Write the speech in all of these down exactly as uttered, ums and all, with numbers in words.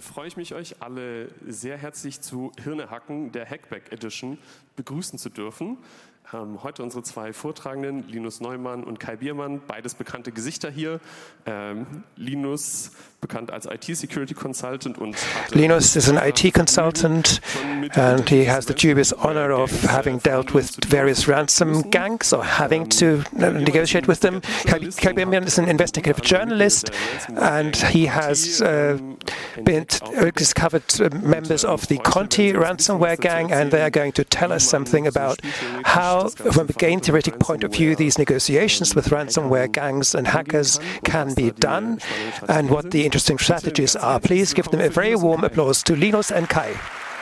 Dann freue ich mich, euch alle sehr herzlich zu Hirnehacken der Hackback Edition begrüßen zu dürfen. Ähm, heute unsere zwei Vortragenden, Linus Neumann und Kai Biermann, beides bekannte Gesichter hier. Ähm, Linus, bekannt als I T Security Consultant und Linus is an I T consultant and he has the dubious honor of having dealt with various ransom gangs or having to negotiate with them. Kai Biermann is an investigative journalist and he has uh, been discovered members of the Conti ransomware gang, and they are going to tell us something about how, from a game theoretic point of view, these negotiations with ransomware gangs and hackers can be done and what the interesting strategies are. Please give them a very warm applause to Linus and Kai.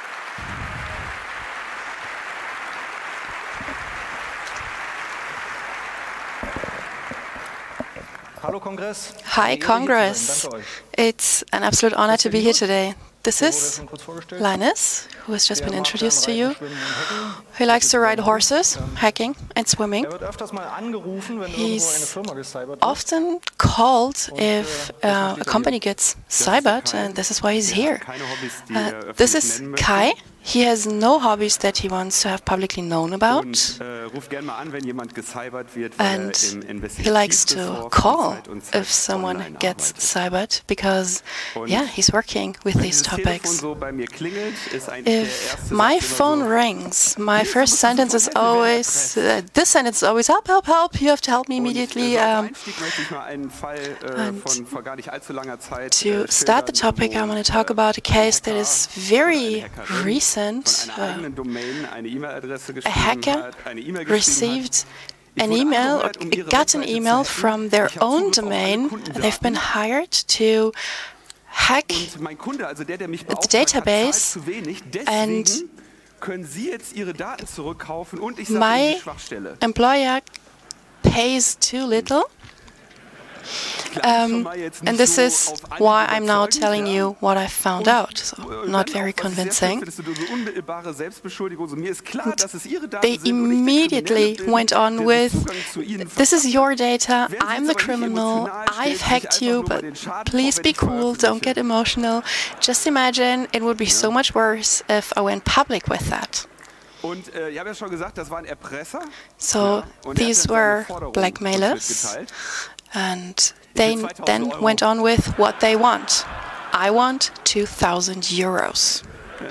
Hi, Congress. It's an absolute honor to be here today. This is Linus, who has just been introduced to you. He likes to ride horses, hacking and swimming. He's often called if uh, a company gets cybered, and this is why he's here. Uh, this is Kai. He has no hobbies that he wants to have publicly known about. And he likes to call if someone gets cybered because, yeah, he's working with these topics. If my phone rings, my first sentence is always, uh, this sentence is always, help, help, help, you have to help me immediately. Um, and to start the topic, I want to talk about a case that is very recent. Uh, a hacker received an email, or got an email from their own domain. They've been hired to hack the database, and my employer pays too little. Um, and this is why I'm now telling you what I found out. So, not very convincing. They immediately went on with, this is your data, I'm the criminal, I've hacked you, but please be cool, don't get emotional. Just imagine, it would be so much worse if I went public with that. So, these were blackmailers. And they then went on with what they want. I want two thousand euros.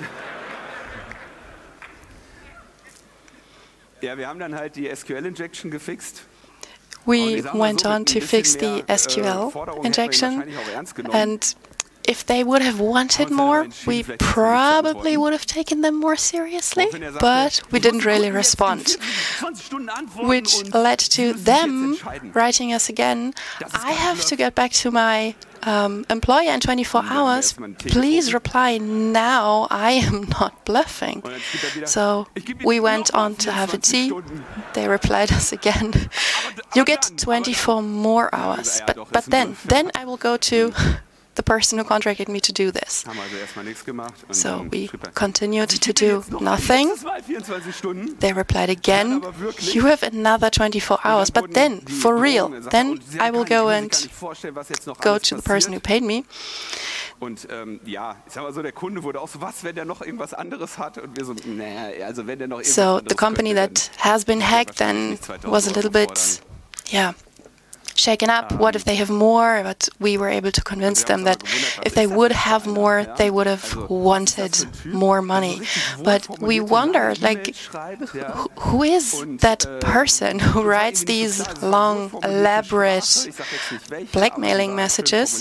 We went on to fix the S Q L injection, and if they would have wanted more, we probably would have taken them more seriously, but we didn't really respond, which led to them writing us again, I have to get back to my um, employer in twenty-four hours, please reply now, I am not bluffing. So we went on to have a tea, they replied us again, you get twenty-four more hours, but, but then, then I will go to the person who contracted me to do this. So we continued to do nothing. They replied again, you have another twenty-four hours, but then, for real, then I will go and go to the person who paid me. So the company that has been hacked then was a little bit, yeah, shaken up. What if they have more? But we were able to convince them that if they would have more, they would have wanted more money. But we wonder, like, who, who is that person who writes these long, elaborate blackmailing messages?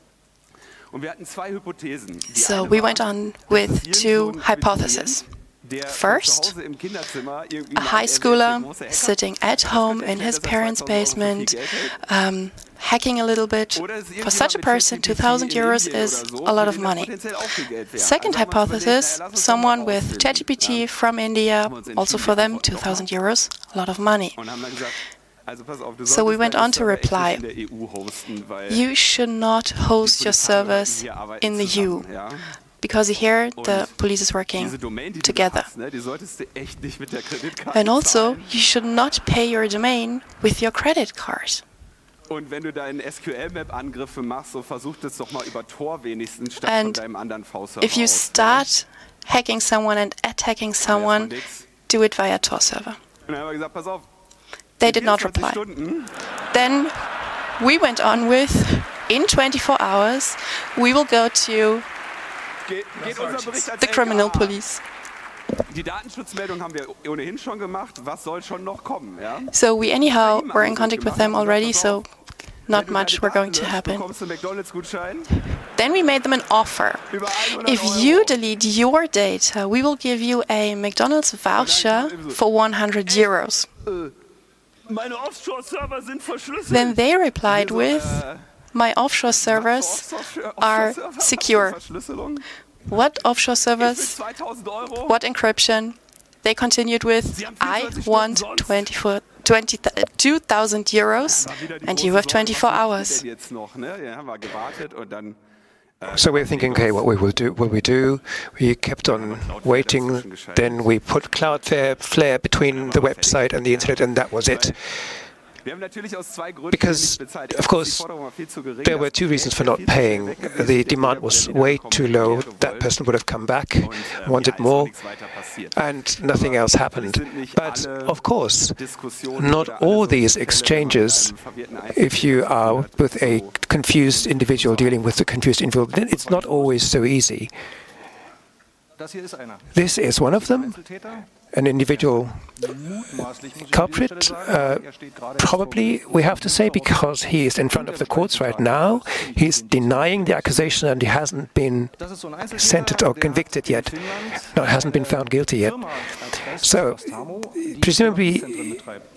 So we went on with two hypotheses. First, a high schooler sitting at home in his parents' basement, um, hacking a little bit. For such a person, two thousand euros is a lot of money. Second hypothesis, someone with ChatGPT from India, also for them, two thousand euros, a lot of money. So we went on to reply, you should not host your servers in the E U. Because here the police is working together. And also, you should not pay your domain with your credit card. Und wenn du deinen S Q L-Map-Angriffe machst, so versuch das doch mal über Tor wenigstens statt And von deinem anderen V-Server if you aus. start hacking someone and attacking someone, do it via Tor server. Und dann haben wir gesagt, pass auf. They did not reply. Stunden, Then we went on with, in twenty-four hours, we will go to geht, geht unser Bericht als the criminal L K A. police. Die Datenschutzmeldung haben wir ohnehin schon gemacht. Was soll schon noch kommen? Ja? So we anyhow were in contact with them already, so not much were going to happen. Bekommst du einen McDonald's-Gutschein? Then we made them an offer. Über hundert If Euro. you delete your data, we will give you a McDonald's voucher for one hundred euros. Meine Offshore-Server sind verschlüsselt. Then they replied Wir so, with, äh, my offshore servers Offshore- are Offshore-Server? secure. Verschlüsselung? What offshore Für servers? zweitausend Euro? What encryption? They continued with, I want twenty-four, twenty, two thousand euros and you have twenty-four hours. Jetzt noch, ne? Ja, haben wir gewartet und dann So we're thinking, okay, what we will do, what we do, we kept on waiting, then we put Cloudflare Flare between the website and the internet, and that was it. Wir haben natürlich aus zwei Gründen Because, nicht bezahlt. of course, Die Forderung war viel zu gering. There were two reasons for not paying. The demand was way too low. That person would have come back, wanted more, and nothing else happened. But, of course, not all these exchanges, if you are with a confused individual dealing with a confused individual, then it's not always so easy. This is one of them, an individual culprit, uh, probably, we have to say, because he is in front of the courts right now. He's denying the accusation and he hasn't been sentenced or convicted yet. No, hasn't been found guilty yet. So, presumably,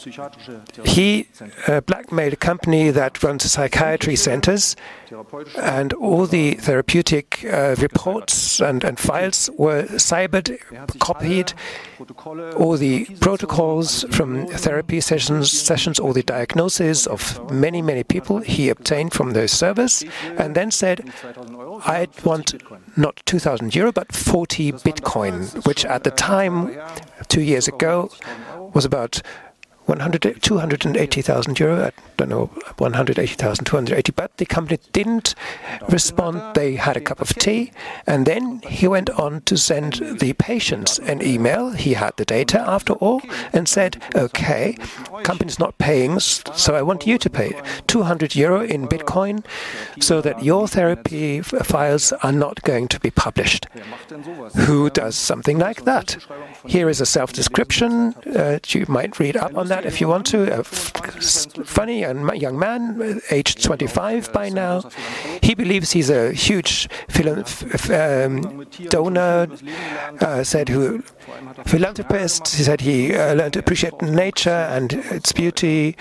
he uh, blackmailed a company that runs psychiatry centers, and all the therapeutic uh, reports and, and files were cybered, copied. All the protocols from therapy sessions, sessions, all the diagnosis of many, many people he obtained from those servers, and then said, I want not two thousand euro, but forty Bitcoin, which at the time, two years ago, was about one hundred, two hundred eighty thousand euro, I don't know, one hundred eighty thousand, two hundred eighty, but the company didn't respond. They had a cup of tea, and then he went on to send the patients an email. He had the data, after all, and said, okay, company's not paying, so I want you to pay two hundred euro in Bitcoin so that your therapy files are not going to be published. Who does something like that? Here is a self-description. Uh, you might read up on that if you want to. A f- funny and young man, aged twenty-five by now. He believes he's a huge philanth- um, donor, uh, said who philanthropist. He said he uh, learned to appreciate nature and its beauty.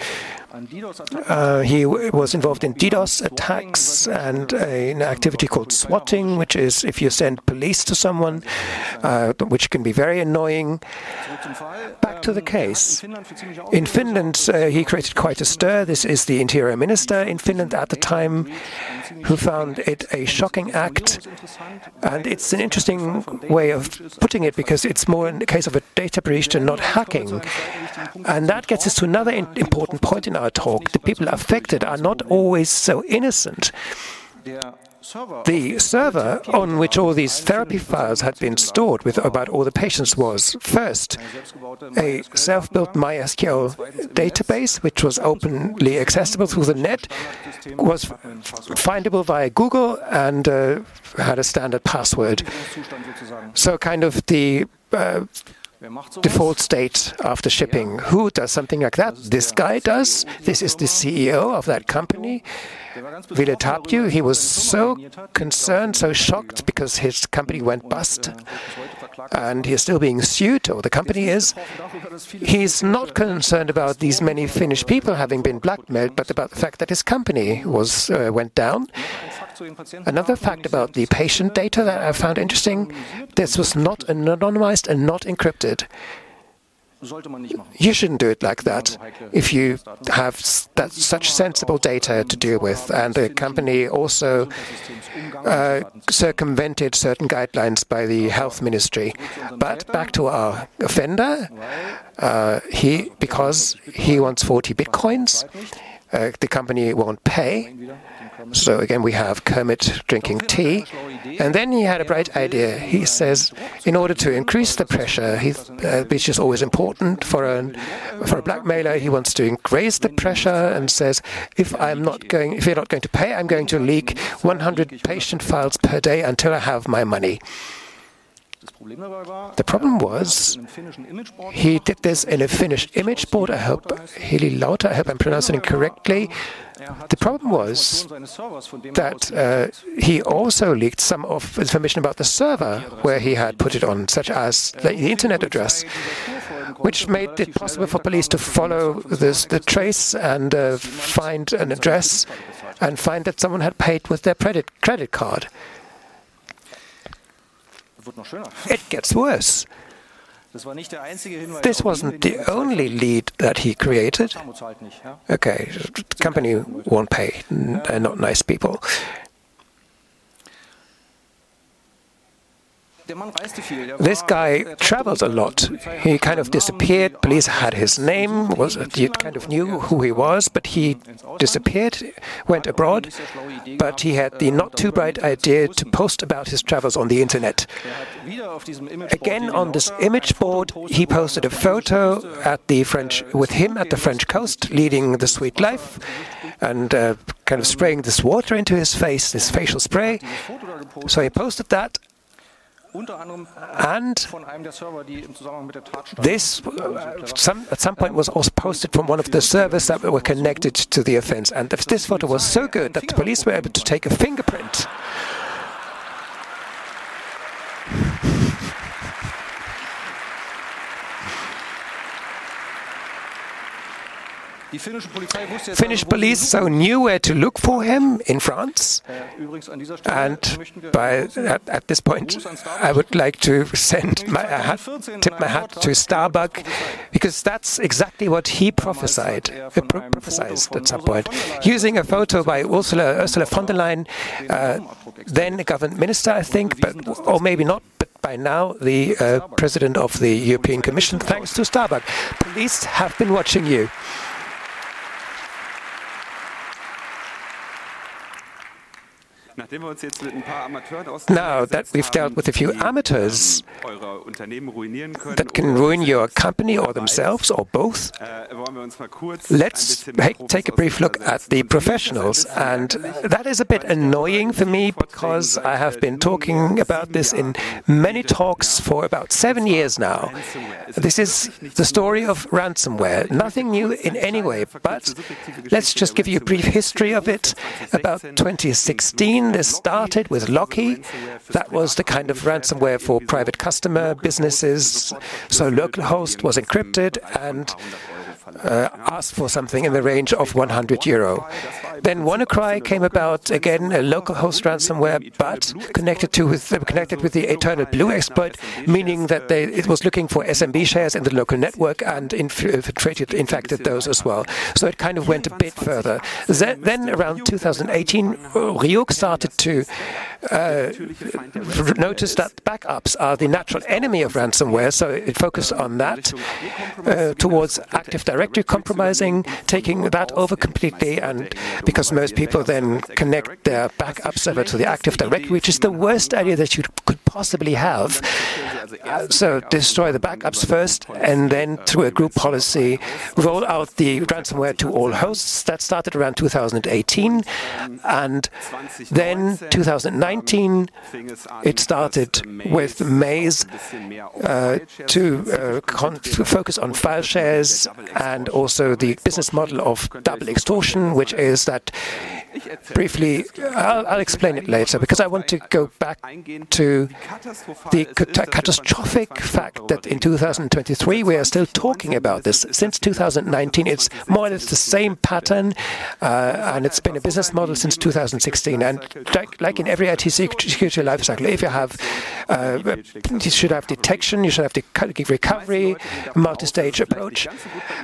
Uh, he w- was involved in DDoS attacks and a, an activity called swatting, which is if you send police to someone, uh, which can be very annoying. Back to the case. In Finland, uh, he created quite a stir. This is the interior minister in Finland at the time, who found it a shocking act. And it's an interesting way of putting it, because it's more in the case of a data breach and not hacking. And that gets us to another in- important point in our talk. The people affected are not always so innocent. The server on which all these therapy files had been stored with about all the patients was, first, a self-built MySQL database, which was openly accessible through the net, was findable via Google, and uh, had a standard password. So kind of the uh, default state after shipping. Who does something like that? This guy does. This is the C E O of that company, Ville Tapio. He was so concerned, so shocked, because his company went bust, and he is still being sued, or the company is. He's not concerned about these many Finnish people having been blackmailed, but about the fact that his company was uh, went down. Another fact about the patient data that I found interesting, this was not anonymized and not encrypted. You shouldn't do it like that if you have that, such sensible data to deal with. And the company also uh, circumvented certain guidelines by the health ministry. But back to our offender, uh, he because he wants forty bitcoins. uh, the company won't pay. So again, we have Kermit drinking tea. And then he had a bright idea. He says, in order to increase the pressure, he, uh, which is always important for, an, for a blackmailer, he wants to raise the pressure and says, if I'm not going, if you're not going to pay, I'm going to leak one hundred patient files per day until I have my money. The problem was, he did this in a Finnish image board. I hope, Heli Lauta, I hope I'm pronouncing it correctly. The problem was that uh, he also leaked some of information about the server where he had put it on, such as the, the internet address, which made it possible for police to follow this, the trace and uh, find an address and find that someone had paid with their credit, credit card. It gets worse. This wasn't the only lead that he created. Okay, the company won't pay. They're not nice people. This guy traveled a lot. He kind of disappeared. Police had his name, was you kind of knew who he was, but he disappeared, went abroad. But he had the not too bright idea to post about his travels on the internet. Again, on this image board, he posted a photo at the French with him at the French coast, leading the sweet life, and uh, kind of spraying this water into his face, this facial spray. So he posted that. And this, uh, some, at some point, was also posted from one of the servers that were connected to the offense. And this photo was so good that the police were able to take a fingerprint. Finnish police so knew where to look for him in France. And by, at, at this point, I would like to send my hat, tip my hat to Starbuck, because that's exactly what he prophesied, uh, pro prophesied at some point. Using a photo by Ursula, Ursula von der Leyen, uh, then a government minister, I think, but, or maybe not, but by now the uh, president of the European Commission, thanks to Starbuck. Police have been watching you. Now that we've dealt with a few amateurs that can ruin your company or themselves or both, let's take a brief look at the professionals. And that is a bit annoying for me because I have been talking about this in many talks for about seven years now. This is the story of ransomware. Nothing new in any way, but let's just give you a brief history of it. About twenty sixteen, this started with Locky. That was the kind of ransomware for private customer businesses. So localhost was encrypted and uh, asked for something in the range of one hundred euro. Then WannaCry came about, again, a localhost ransomware, but connected to with, connected with the Eternal Blue exploit, meaning that they, it was looking for S M B shares in the local network and infiltrated, infected those as well. So it kind of went a bit further. Then around two thousand eighteen, Ryuk started to uh, notice that backups are the natural enemy of ransomware, so it focused on that uh, towards Active Directory compromising, taking that over completely, and because most people then connect their backup server to the Active Directory, which is the worst idea that you could possibly have. Uh, so destroy the backups first, and then through a group policy, roll out the ransomware to all hosts. That started around two thousand eighteen, and then two thousand nineteen, it started with Maze uh, to, uh, to focus on file shares and also the business model of double extortion, which is that briefly, I'll, I'll explain it later, because I want to go back to the catastrophic fact that in two thousand twenty-three we are still talking about this. Since two thousand nineteen, it's more or less the same pattern, uh, and it's been a business model since two thousand sixteen. And like, like in every I T security lifecycle, if you have, uh, you should have detection, you should have the recovery, multi-stage approach,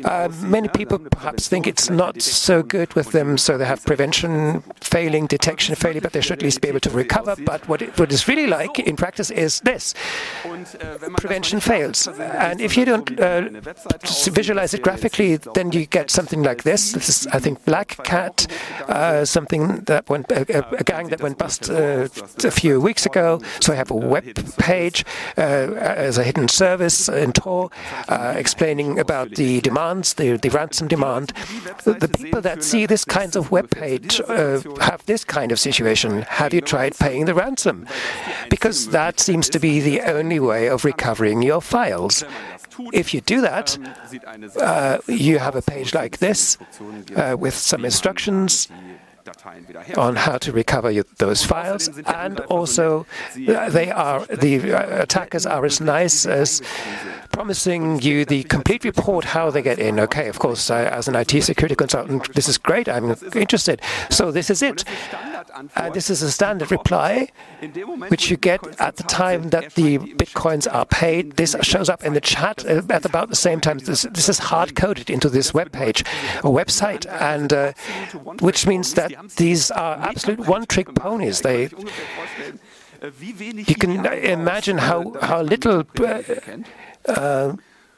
Uh, many people perhaps think it's not so good with them, so they have prevention failing, detection failing, but they should at least be able to recover. But what it, what it's really like in practice is this. Prevention fails. And if you don't uh, visualize it graphically, then you get something like this. This is, I think, Black Cat, uh, something that went, a, a gang that went bust uh, a few weeks ago. So I have a web page uh, as a hidden service in Tor uh, explaining about the demands, the, the ransom demand. The people that see this kind of web page uh, have this kind of situation. Have you tried paying the ransom? Because that seems to be the only way of recovering your files. If you do that, uh, you have a page like this uh, with some instructions on how to recover your, those files, and also uh, they are the uh, attackers are as nice as promising you the complete report how they get in. Okay, of course, I, as an I T security consultant, this is great. I'm interested. So this is it. And this is a standard reply, which you get at the time that the bitcoins are paid. This shows up in the chat at about the same time. This, this is hard-coded into this web page or website, and uh, which means that these are absolute one-trick ponies. They, you can imagine how how little. Uh, uh,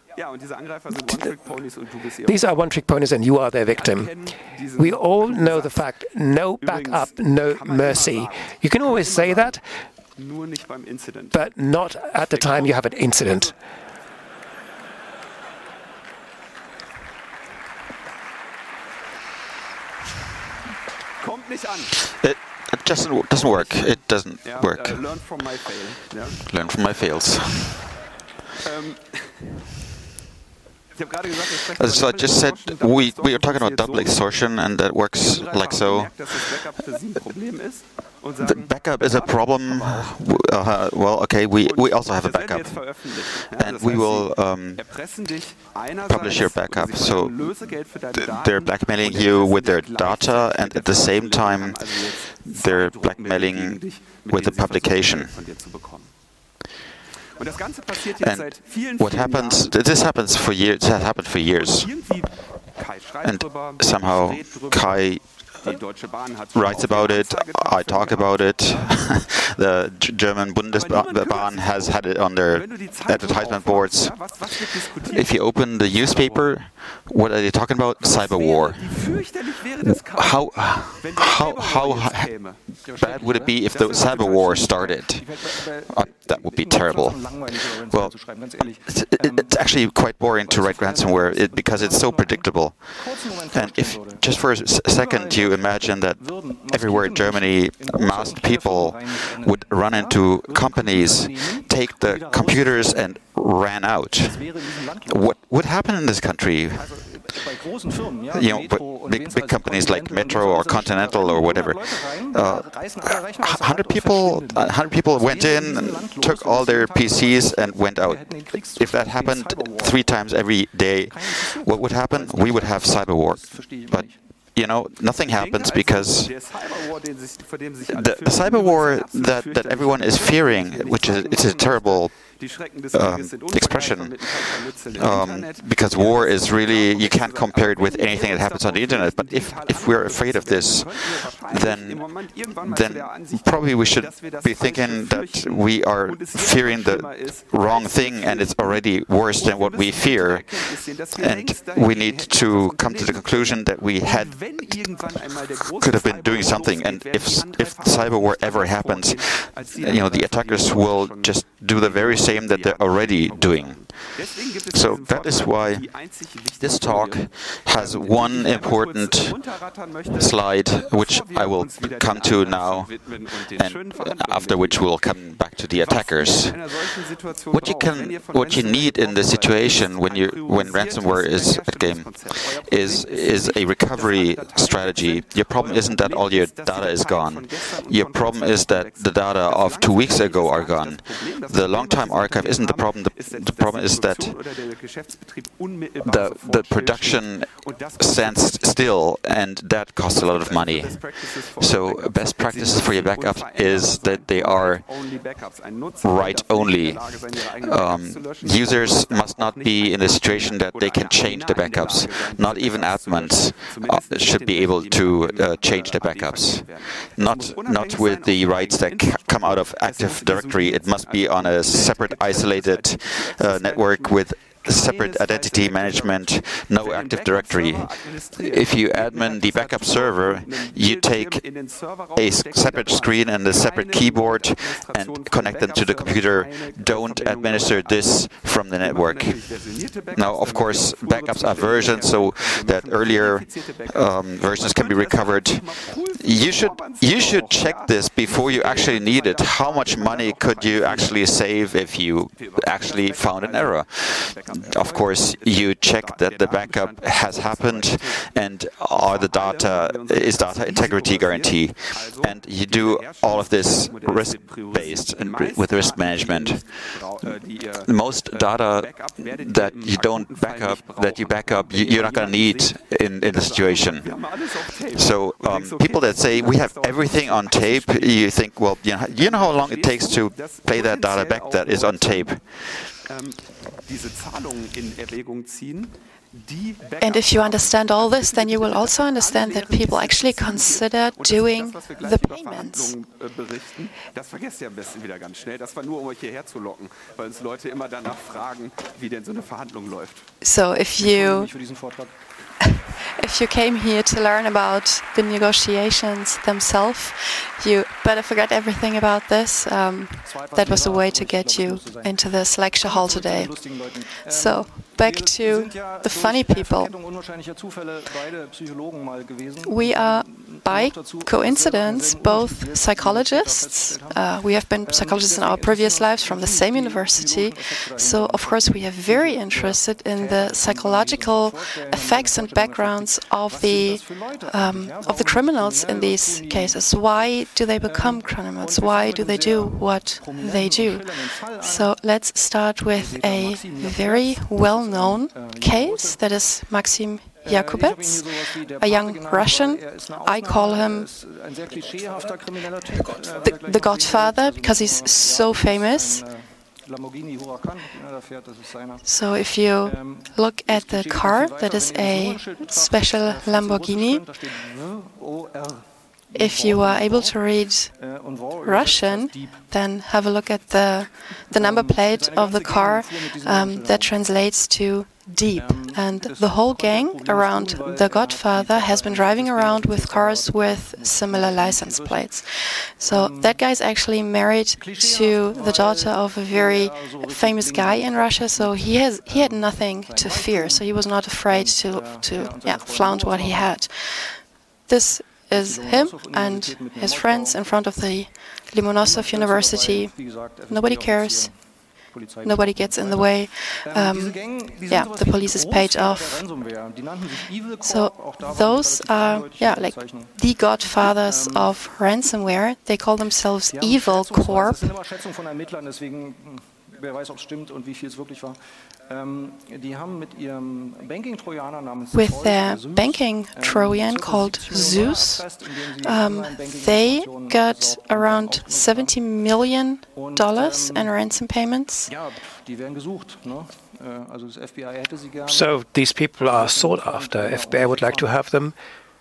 These are one-trick ponies, and you are their victim. We all know the fact: no backup, no mercy. You can always say that, but not at the time you have an incident. It, it doesn't doesn't work. It doesn't work. Learn from my fail. Yeah. Learn from my fails. Um, As I just said, we we are talking about double extortion, and that works like so. The backup is a problem. Uh, well, okay, we, we also have a backup, and we will um, publish your backup. So they're blackmailing you with their data, and at the same time, they're blackmailing with the publication. And what happens? This happens for years. Has happened for years, and somehow Kai writes about it. I talk about it. The German Bundesbahn has had it on their advertisement boards. If you open the newspaper, what are they talking about? Cyber war. How how how bad would it be if the cyber war started? Uh, that would be terrible. Well, it's, it's actually quite boring to write ransomware it, because it's so predictable. And if just for a second you imagine that everywhere in Germany masked people would run into companies, take the computers and ran out, what would happen in this country? You know, but big, big companies like Metro or Continental or whatever. Uh, hundred people, hundred people went in, and took all their P Cs and went out. If that happened three times every day, what would happen? We would have cyber war. But you know, nothing happens because the, the cyber war that, that everyone is fearing, which is it's a terrible um, expression, um, because war is really, you can't compare it with anything that happens on the internet. But if if we're afraid of this, then then probably we should be thinking that we are fearing the wrong thing, and it's already worse than what we fear. And we need to come to the conclusion that we had could have been doing something. And if if cyber war ever happens, you know, the attackers will just do the very same that they're already doing. So that is why this talk has one important slide, which I will come to now, and after which we'll come back to the attackers. What you can, what you need in this situation when you when ransomware is at game, is is a recovery strategy. Your problem isn't that all your data is gone. Your problem is that the data of two weeks ago are gone. The long-time archive isn't the problem. The, the problem is is that the, the production stands still, and that costs a lot of money. So best practices for your backup is that they are write-only. Um, users must not be in a situation that they can change the backups. Not even admins uh, should be able to uh, change the backups. Not, not with the rights that come out of Active Directory. It must be on a separate, isolated uh, network with separate identity management, no Active Directory. If you admin the backup server, you take a separate screen and a separate keyboard and connect them to the computer. Don't administer this from the network. Now, of course, backups are versions so that earlier um, versions can be recovered. You should you should check this before you actually need it. How much money could you actually save if you actually found an error? Of course, you check that the backup has happened and are the data is data integrity guaranteed, and you do all of this risk-based and with risk management. Most data that you don't backup, that you backup, you, you're not going to need in in the situation. So um, people that say we have everything on tape, you think, well, you know, you know how long it takes to play that data back that is on tape. And if you understand all this, then you will also understand that people actually consider doing the payments. Das vergesst ihr am besten wieder ganz schnell. Das war nur, um euch hierher zu locken, weil uns Leute immer danach fragen, wie denn so eine Verhandlung läuft. So if you if you came here to learn about the negotiations themselves, you better forget everything about this. Um, that was a way to get you into this lecture hall today. So back to the funny people. We are, by coincidence, both psychologists. Uh, we have been psychologists in our previous lives from the same university. So, of course, we are very interested in the psychological effects and backgrounds of the um, of the criminals in these cases. Why do they become criminals? Why do they do what they do? So let's start with a very well-known case, that is Maxim Yakubets, a young Russian. I call him the, the Godfather because he's so famous. So if you look at the car, that is a special Lamborghini. If you are able to read Russian, then have a look at the the number plate of the car. Um, that translates to deep. And the whole gang around the Godfather has been driving around with cars with similar license plates. So that guy is actually married to the daughter of a very famous guy in Russia. So he has he had nothing to fear. So he was not afraid to to yeah flaunt what he had. This is him and his friends in front of the Lomonosov University. Nobody cares. Nobody gets in the way. Um, yeah, the police is paid off. So those are, yeah, like the godfathers of ransomware. They call themselves Evil Corp. With their banking Trojan called Zeus, um, they got around seventy million dollars in ransom payments. So these people are sought after. F B I would like to have them.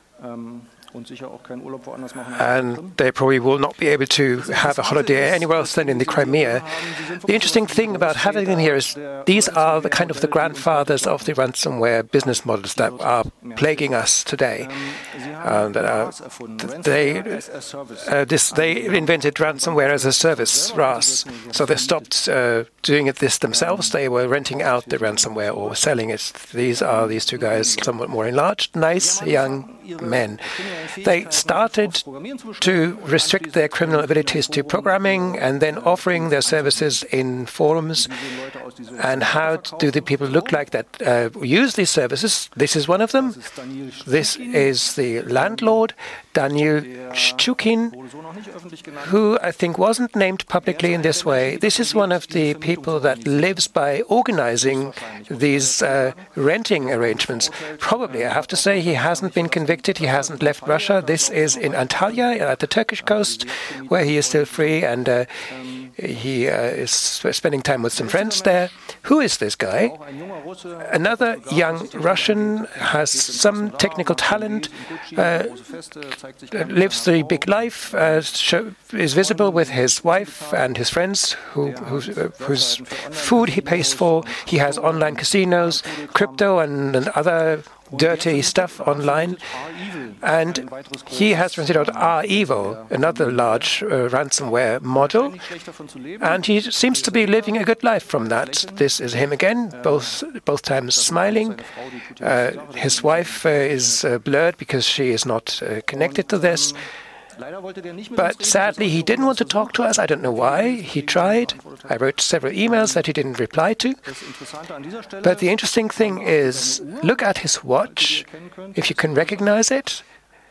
And they probably will not be able to have a holiday anywhere else than in the Crimea. The interesting thing about having them here is these are the kind of the grandfathers of the ransomware business models that are plaguing us today. Um, that are, they, uh, this, they invented ransomware as a service, R A S. So they stopped uh, doing it this themselves. They were renting out the ransomware or selling it. These are these two guys, somewhat more enlarged, nice young men. They started to restrict their criminal abilities to programming and then offering their services in forums. And how do the people look like that uh, use these services? This is one of them. This is the landlord, Daniel Shchukin, who I think wasn't named publicly in this way. This is one of the people that lives by organizing these uh, renting arrangements. Probably, I have to say, he hasn't been convicted. He hasn't left Russia. This is in Antalya, at the Turkish coast, where he is still free, and uh, he uh, is spending time with some friends there. Who is this guy? Another young Russian, has some technical talent, uh, lives the big life, uh, show, is visible with his wife and his friends, who, who, uh, whose food he pays for. He has online casinos, crypto, and, and other dirty stuff online. And he has rented out REvil, another large uh, ransomware model, and he seems to be living a good life from that. This is him again, both both times smiling. Uh, his wife uh, is uh, blurred because she is not uh, connected to this. But sadly, he didn't want to talk to us. I don't know why. He tried. I wrote several emails that he didn't reply to. But the interesting thing is, look at his watch, if you can recognize it.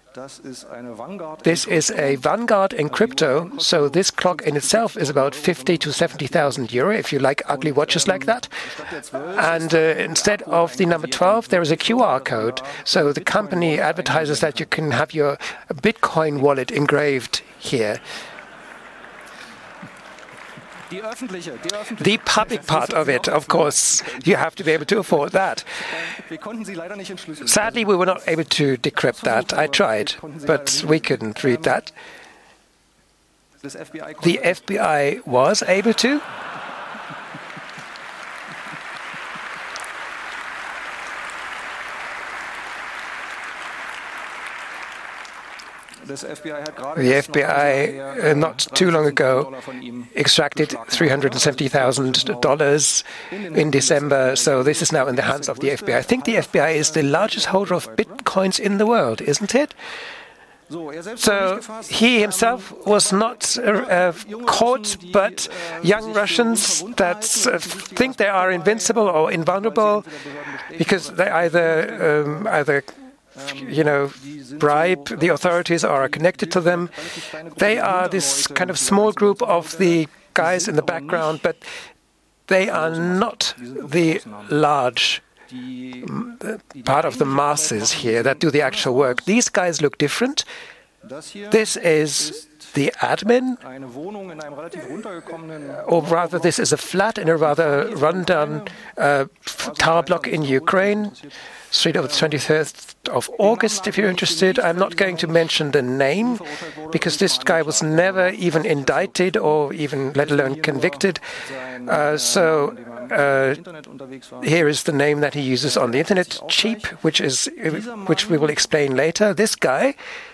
This is a Vanguard in crypto, so this clock in itself is about fifty to seventy thousand euro, if you like ugly watches like that. And uh, instead of the number twelve, there is a Q R code. So the company advertises that you can have your Bitcoin wallet engraved here. The public part of it, of course, you have to be able to afford that. Sadly, we were not able to decrypt that. I tried, but we couldn't read that. The F B I was able to. The F B I, uh, not too long ago, extracted three hundred seventy thousand dollars in December, so this is now in the hands of the F B I. I think the F B I is the largest holder of bitcoins in the world, isn't it? So he himself was not uh, uh, caught, but young Russians that uh, think they are invincible or invulnerable because they either um, either you know, bribe the authorities or are connected to them. They are this kind of small group of the guys in the background, but they are not the large part of the masses here that do the actual work. These guys look different. This is the admin, or rather this is a flat in a rather rundown uh, tower block in Ukraine. Street of the twenty-third of August, if you're interested. I'm not going to mention the name, because this guy was never even indicted or even, let alone, convicted. Uh, so uh, here is the name that he uses on the internet, Cheap, which is which we will explain later. This guy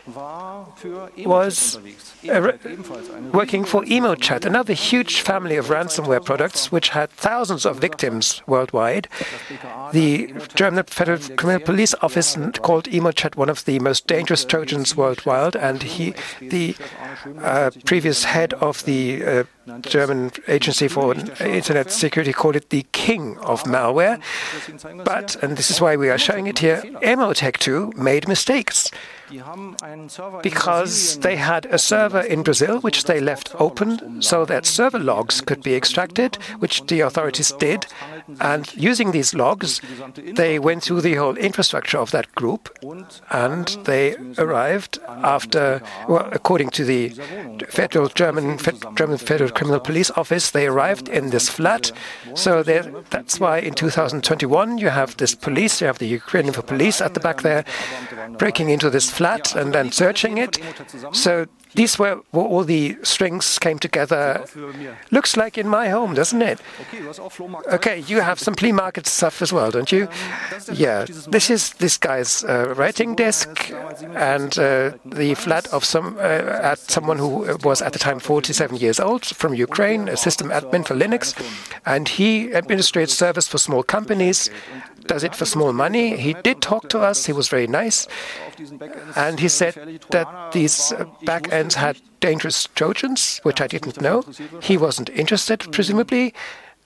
was uh, working for EmoChat, another huge family of ransomware products which had thousands of victims worldwide. The German Federal Criminal Police Office called EmoChat one of the most dangerous Trojans worldwide, and he, the uh, previous head of the uh, German Agency for Internet Security, called it the king of malware. But, and this is why we are showing it here, Emotek too made mistakes, because they had a server in Brazil which they left open so that server logs could be extracted, which the authorities did. And using these logs, they went through the whole infrastructure of that group, and they arrived after, well, according to the Federal German, German Federal Criminal Police Office, they arrived in this flat. So that's why in two thousand twenty-one you have this police, you have the Ukrainian police at the back there, breaking into this flat and then searching it. So these were where all the strings came together. Looks like in my home, doesn't it? Okay, you have some flea market stuff as well, don't you? Yeah, this is this guy's uh, writing desk and uh, the flat of some uh, at someone who was at the time forty-seven years old from Ukraine, a system admin for Linux, and he administrates service for small companies. Does it for small money. He did talk to us. He was very nice. And he said that these uh, back ends had dangerous Trojans, which I didn't know. He wasn't interested, presumably.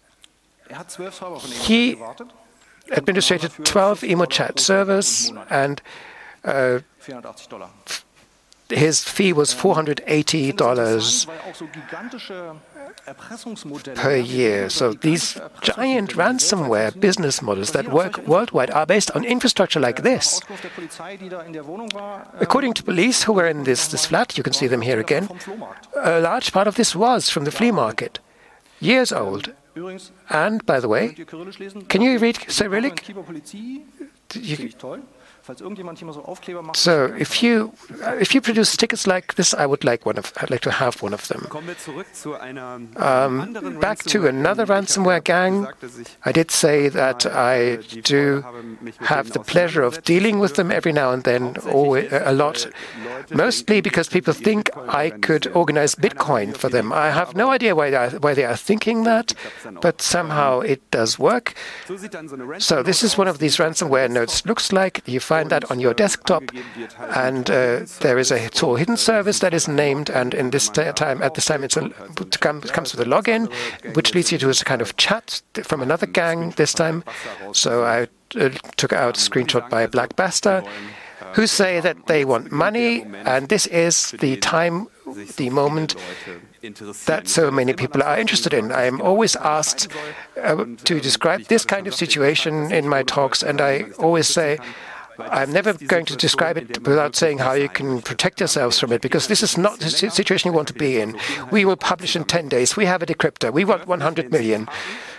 He administrated twelve EmoChat servers and uh, his fee was four hundred eighty dollars per year. So these giant ransomware business models that work worldwide are based on infrastructure like this. According to police who were in this, this flat, you can see them here again, a large part of this was from the flea market, years old. And, by the way, can you read Cyrillic? You, so, if you if you produce stickers like this, I would like one of I'd like to have one of them. Um, back to another ransomware gang. I did say that I do have the pleasure of dealing with them every now and then, always, a lot. Mostly because people think I could organize Bitcoin for them. I have no idea why they are, why they are thinking that, but somehow it does work. So this is one of these ransomware notes. Looks like you find that on your desktop, and uh, there is a Tor hidden service that is named, and in this time, at this time, it's a, it comes with a login, which leads you to a kind of chat from another gang this time. So I uh, took out a screenshot by Black Basta, who say that they want money, and this is the time, the moment that so many people are interested in. I am always asked uh, to describe this kind of situation in my talks, and I always say, I'm never going to describe it without saying how you can protect yourselves from it, because this is not the situation you want to be in. We will publish in ten days. We have a decryptor. We want one hundred million.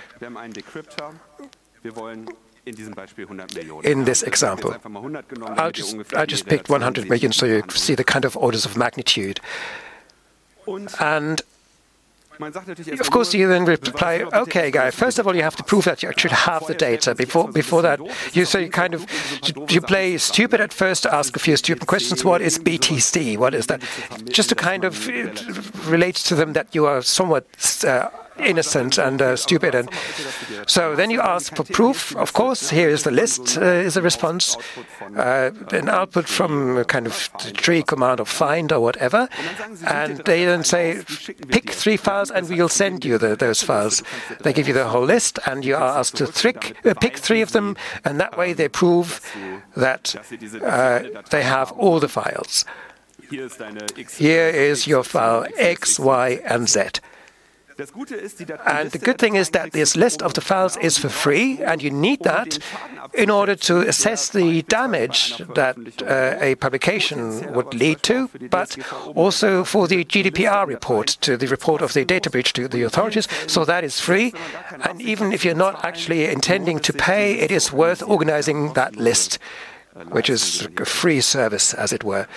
In this example, I'll just, I just picked one hundred million so you see the kind of orders of magnitude. And of course, you then reply, okay, guy, first of all, you have to prove that you actually have the data. Before before that, you so you kind of, you play stupid at first, ask a few stupid questions. What is B T C? What is that? Just to kind of relate to them that you are somewhat uh, innocent and uh, stupid. And so then you ask for proof. Of course, here is the list, uh, is a response, uh, an output from a kind of tree command or find or whatever. And they then say, pick three files and we'll send you the, those files. They give you the whole list and you are asked to trick, uh, pick three of them, and that way they prove that uh, they have all the files. Here is your file X, Y, and Z. And the good thing is that this list of the files is for free, and you need that in order to assess the damage that uh, a publication would lead to, but also for the G D P R report, to the report of the data breach to the authorities. So that is free. And even if you're not actually intending to pay, it is worth organizing that list, which is a free service, as it were.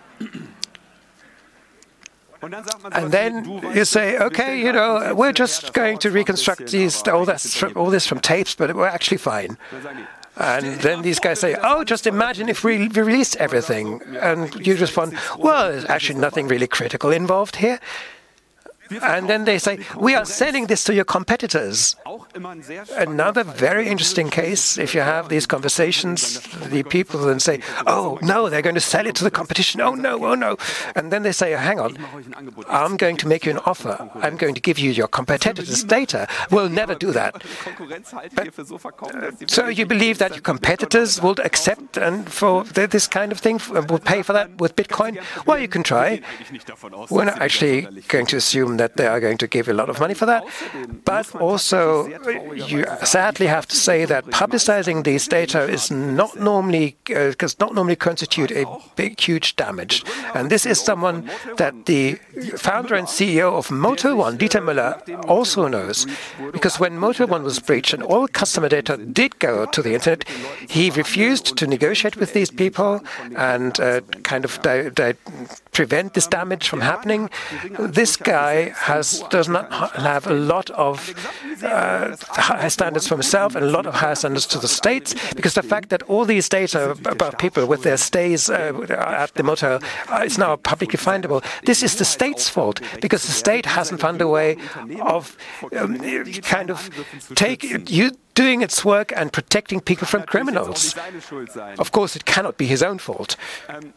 And then you say, okay, you know, we're just going to reconstruct these, all this, all this from tapes, but we're actually fine. And then these guys say, oh, just imagine if we released everything. And you respond, well, there's actually nothing really critical involved here. And then they say, we are selling this to your competitors. Another very interesting case, if you have these conversations, the people then say, oh, no, they're going to sell it to the competition. Oh, no, oh, no. And then they say, hang on, I'm going to make you an offer. I'm going to give you your competitors' data. We'll never do that. But, uh, so you believe that your competitors will accept and for this kind of thing, will pay for that with Bitcoin? Well, you can try. We're not actually going to assume that they are going to give a lot of money for that. But also, you sadly have to say that publicizing these data is not normally, uh, does not normally constitute a big, huge damage. And this is someone that the founder and C E O of Motor One, Dieter Müller, also knows. Because when Motor One was breached and all customer data did go to the internet, he refused to negotiate with these people and uh, kind of di di prevent this damage from happening. This guy has does not have a lot of uh, high standards for himself and a lot of high standards to the states, because the fact that all these data about people with their stays uh, at the motel uh, is now publicly findable, this is the state's fault, because the state hasn't found a way of um, kind of take you doing its work and protecting people from criminals. Of course, it cannot be his own fault.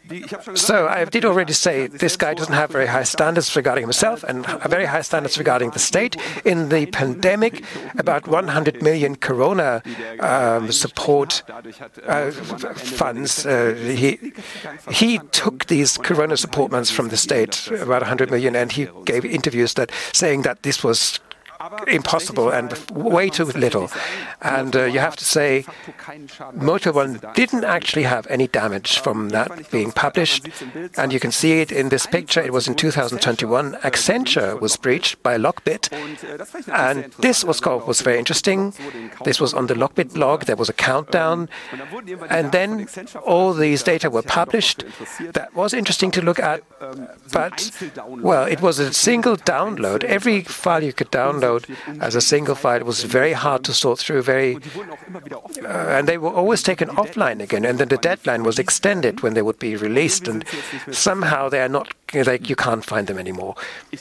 So I did already say this guy doesn't have very high standards regarding himself and very high standards regarding the state. In the pandemic, about one hundred million corona um, support uh, funds, uh, he, he took these corona support funds from the state, about one hundred million, and he gave interviews that saying that this was impossible and way too little. And uh, you have to say, Motor One didn't actually have any damage from that being published. And you can see it in this picture. It was in two thousand twenty-one. Accenture was breached by Lockbit. And this was, called, was very interesting. This was on the Lockbit blog. There was a countdown. And then all these data were published. That was interesting to look at. But, well, it was a single download. Every file you could download as a single file. It was very hard to sort through, very, uh, and they were always taken offline again, and then the deadline was extended when they would be released, and somehow they are not, like, you can't find them anymore.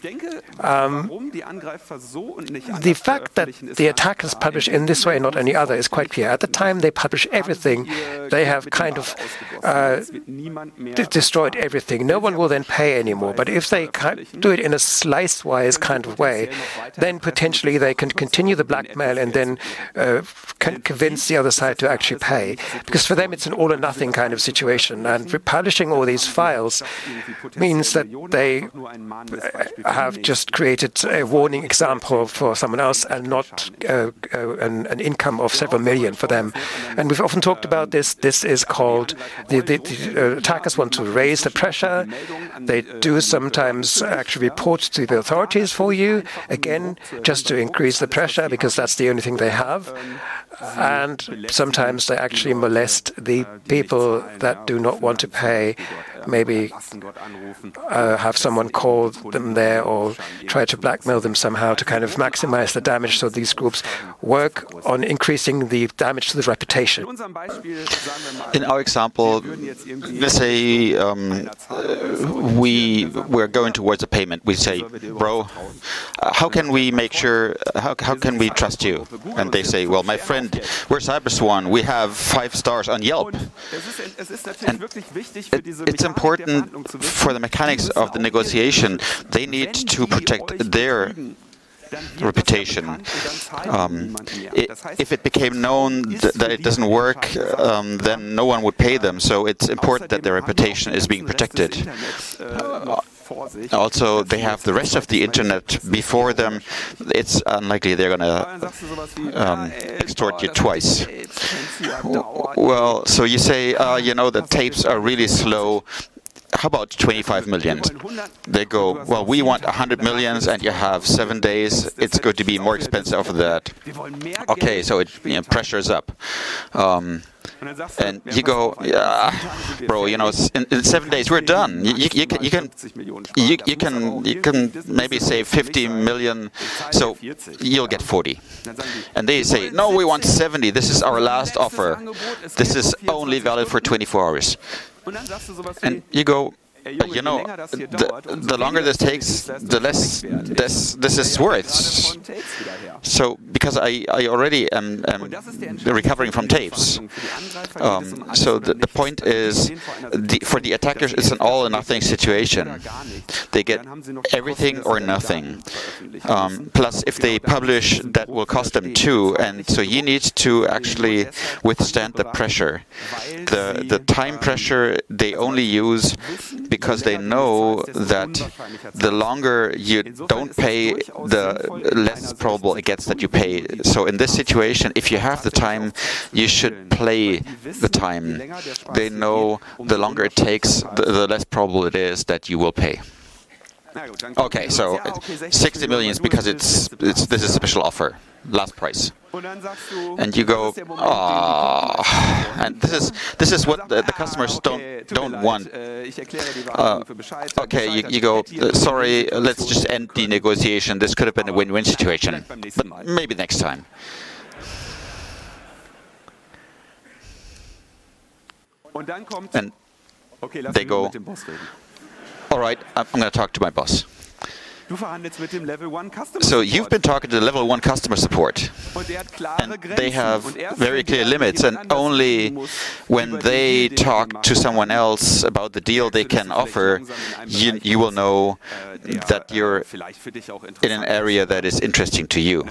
Um, the fact that the attackers publish in this way, not any other, is quite clear. At the time they publish everything, they have kind of uh, d- destroyed everything. No one will then pay anymore. But if they do it in a slice-wise kind of way, then potentially they can continue the blackmail and then uh, can convince the other side to actually pay. Because for them it's an all-or-nothing kind of situation. And publishing all these files means that they have just created a warning example for someone else and not uh, uh, an, an income of several million for them. And we've often talked about this. This is called, the, the, the uh, attackers want to raise the pressure. They do sometimes actually report to the authorities for you, again, just to increase the pressure, because that's the only thing they have. And sometimes they actually molest the people that do not want to pay, maybe uh, have someone call them there or try to blackmail them somehow to kind of maximize the damage. So these groups work on increasing the damage to the reputation. In our example, let's say um, we, we're going towards a payment. We say, bro, uh, how can we make sure, how, how can we trust you? And they say, well, my friend, we're CyberSwan. We have five stars on Yelp. And it, it's important for the mechanics of the negotiation. They need to protect their reputation. Um, it, if it became known th that it doesn't work, um, then no one would pay them. So it's important that their reputation is being protected. Uh, Also, they have the rest of the internet before them. It's unlikely they're going to um, extort you twice. Well, so you say, uh, you know, the tapes are really slow. How about twenty-five million? They go, well, we want one hundred millions and you have seven days. It's going to be more expensive for that. Okay, so it you know, pressures up. Um, and you go, yeah, bro, you know, in, in seven days we're done. You, you, you can, you can, you, you can, you can maybe save fifty million, so you'll get forty. And they say, no, we want seventy. This is our last offer. This is only valid for twenty-four hours. And you go, but you know, the, the longer this takes, the less this this is worth. So, because I, I already am, am recovering from tapes. Um, so the, the point is, the, for the attackers, it's an all-or-nothing situation. They get everything or nothing. Um, plus, if they publish, that will cost them too. And so you need to actually withstand the pressure. The, the time pressure they only use because they know that the longer you don't pay, the less probable it gets that you pay. So in this situation, if you have the time, you should play the time. They know the longer it takes, the, the less probable it is that you will pay. Okay, so sixty million is because it's, it's this is a special offer, last price. And you go, oh, and this is this is what the, the customers don't don't want. Uh, okay, you, you go, uh, sorry, let's just end the negotiation. This could have been a win-win situation, but maybe next time. And they go, all right, I'm going to talk to my boss. So you've been talking to the level one customer support, and they have very clear limits, and only when they talk to someone else about the deal they can offer, you, you will know that you're in an area that is interesting to you.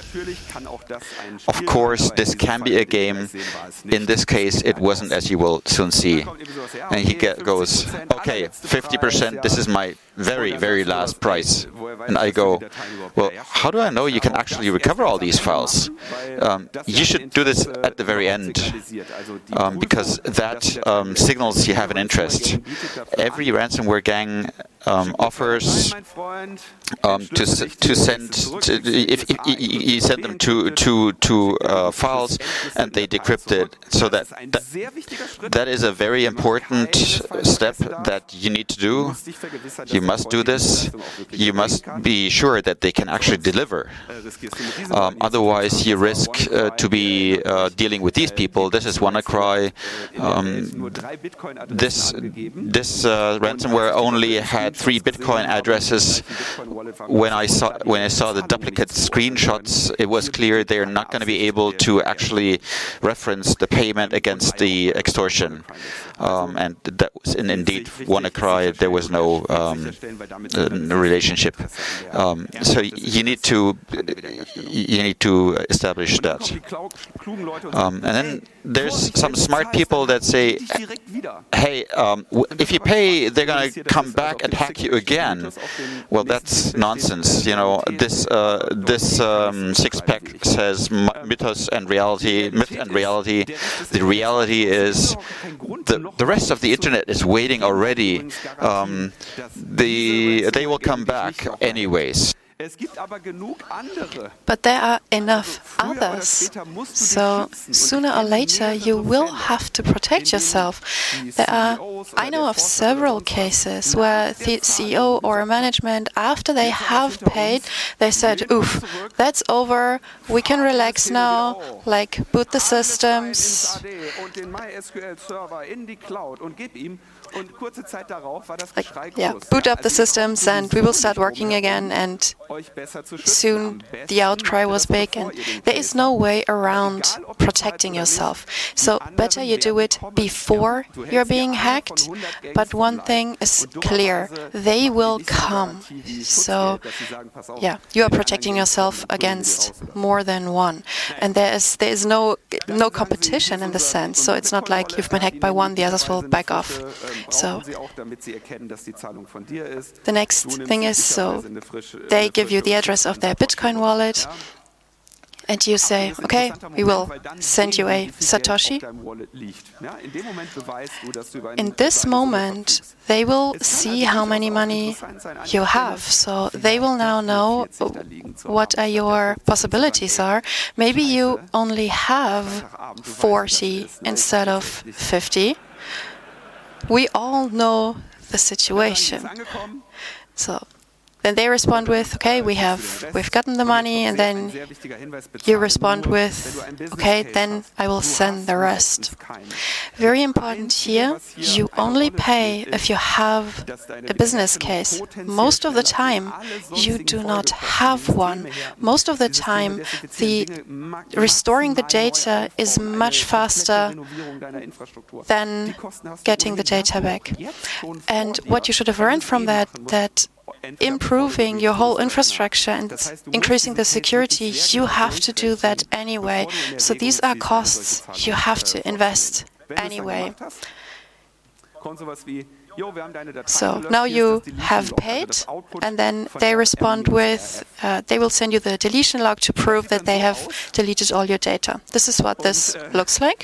Of course, this can be a game. In this case, it wasn't, as you will soon see. And he get, goes, okay, fifty percent, this is my very, very last price. And I go, well, how do I know you can actually recover all these files? Um, you should do this at the very end, um, because that um, signals you have an interest. Every ransomware gang um, offers um, to to send to, if, if you send them to to to uh, files and they decrypt it, so that, that that is a very important step that you need to do. You must do this. You must be sure that they can actually deliver. Um, otherwise, you risk uh, to be uh, dealing with these people. This is WannaCry. Um, this this uh, ransomware only had three Bitcoin addresses. When I saw when I saw the duplicate screenshots, it was clear they are not going to be able to actually reference the payment against the extortion. Um, and that was, and indeed, WannaCry, there was no um, uh, relationship. Um, so you need to you need to establish that. Um, and then there's some smart people that say, "Hey, um, w if you pay, they're going to come back and hack you again." Well, that's nonsense. You know, this uh, this um, six-pack says mythos and reality, myth and reality. The reality is the the rest of the internet is waiting already. Um, the they will come back anyways. But there are enough others, so sooner or later you will have to protect yourself. There are, I know of several cases where the C E O or management, after they have paid, they said, "Oof, that's over, we can relax now, like boot the systems." Like, yeah, boot up the systems and we will start working again, and soon the outcry was big, and there is no way around protecting yourself. So better you do it before you're being hacked, but one thing is clear, they will come. So yeah, you are protecting yourself against more than one, and there is there is no no competition in the sense, so it's not like you've been hacked by one, the others will back off. So the next thing is, so they give you the address of their Bitcoin wallet, and you say, okay, we will send you a Satoshi. In this moment, they will see how many money you have. So they will now know what are your possibilities are. Maybe you only have forty instead of fifty. We all know the situation. So then they respond with, okay, we have, we've gotten the money, and then you respond with, okay, then I will send the rest. Very important here, you only pay if you have a business case. Most of the time, you do not have one. Most of the time, the restoring the data is much faster than getting the data back. And what you should have learned from that, that improving your whole infrastructure and increasing the security, you have to do that anyway. So these are costs you have to invest anyway. So now you have paid, and then they respond with, uh, they will send you the deletion log to prove that they have deleted all your data. This is what this looks like.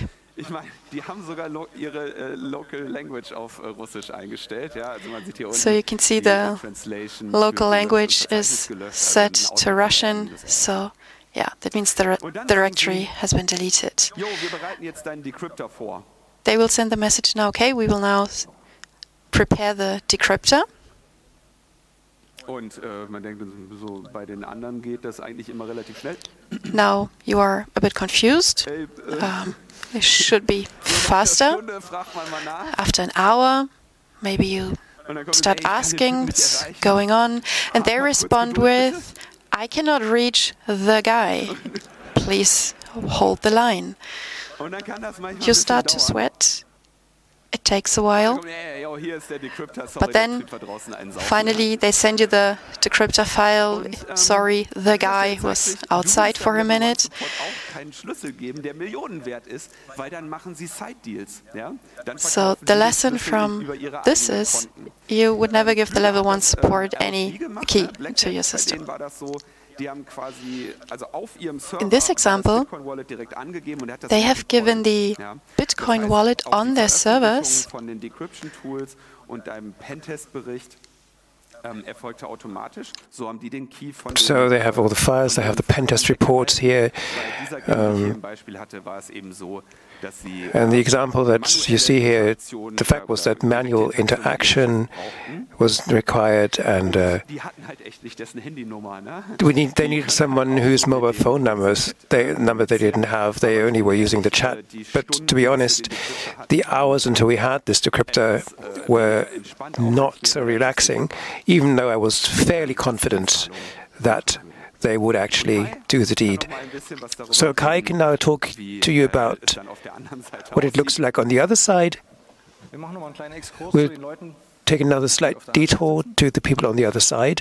So you can see the local language is set to Russian. So yeah, that means the directory has been deleted. They will send the message now, okay, we will now prepare the decryptor. Now you are a bit confused. Um, it should be faster. After an hour, maybe you start asking what's going on, and they respond with, "I cannot reach the guy. Please hold the line." You start to sweat. It takes a while. But then finally they send you the decryptor file. Sorry, the guy was outside for a minute. So the lesson from this is you would never give the level one support any key to your system. In this example, they have given the Bitcoin wallet on their servers. So they have all the files, they have the pen test reports here. Um, and the example that you see here, the fact was that manual interaction was required, and uh, we need, they needed someone whose mobile phone numbers they, number they didn't have. They only were using the chat. But to be honest, the hours until we had this decryptor were not so relaxing, even though I was fairly confident that they would actually do the deed. So Kai can now talk to you about what it looks like on the other side. We'll take another slight detour to the people on the other side.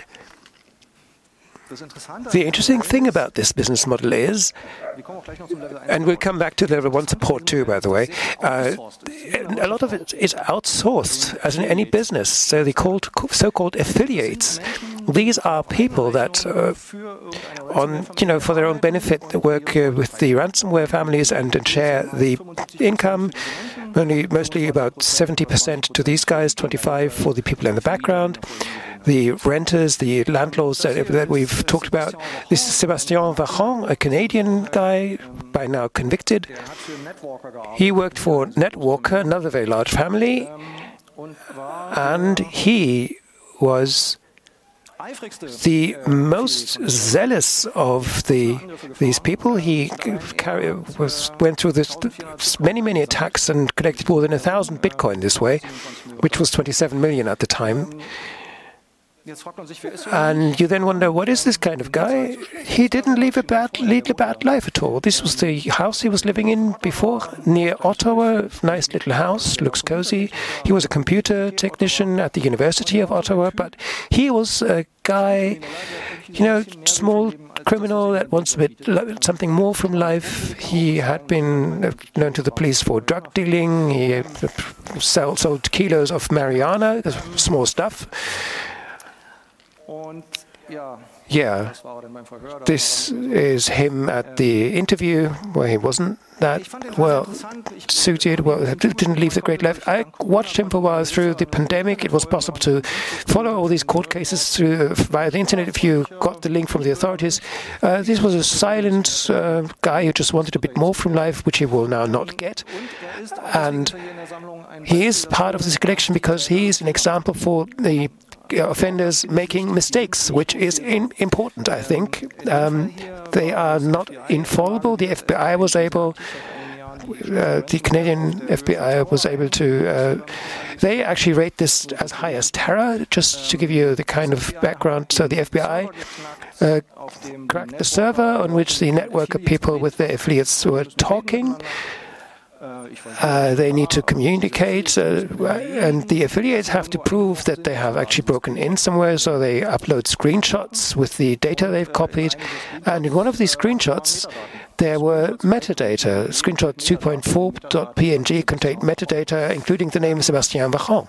The interesting thing about this business model is, and we'll come back to level one support too, by the way, uh, a lot of it is outsourced, as in any business. So they called so-called affiliates. These are people that, uh, on you know, for their own benefit, work uh, with the ransomware families and, and share the income. Only mostly about seventy percent to these guys, twenty-five for the people in the background. The renters, the landlords that, that we've talked about. This is Sébastien Varon, a Canadian guy, by now convicted. He worked for Netwalker, another very large family, and he was the most zealous of the these people. He carry, was went through this many many attacks and collected more than a thousand Bitcoin this way, which was twenty-seven million at the time. And you then wonder, what is this kind of guy? He didn't lead a bad, lead a bad life at all. This was the house he was living in before, near Ottawa. Nice little house, looks cozy. He was a computer technician at the University of Ottawa, but he was a guy, you know, small criminal that wants a bit something more from life. He had been known to the police for drug dealing. He sold, sold kilos of marijuana, small stuff. Yeah, this is him at the interview where he wasn't that well suited, well, didn't leave the great life. I watched him for a while through the pandemic. It was possible to follow all these court cases through via the internet if you got the link from the authorities. Uh, this was a silent uh, guy who just wanted a bit more from life, which he will now not get. And he is part of this collection because he is an example for the offenders making mistakes, which is in, important, I think. Um, they are not infallible. The F B I was able, uh, the Canadian F B I was able to, uh, they actually rate this as high as terror, just to give you the kind of background. So the F B I uh, cracked the server on which the network of people with their affiliates were talking. Uh, they need to communicate, uh, and the affiliates have to prove that they have actually broken in somewhere, so they upload screenshots with the data they've copied. And in one of these screenshots, there were metadata. Screenshot two point four dot P N G contained metadata, including the name Sébastien Varon.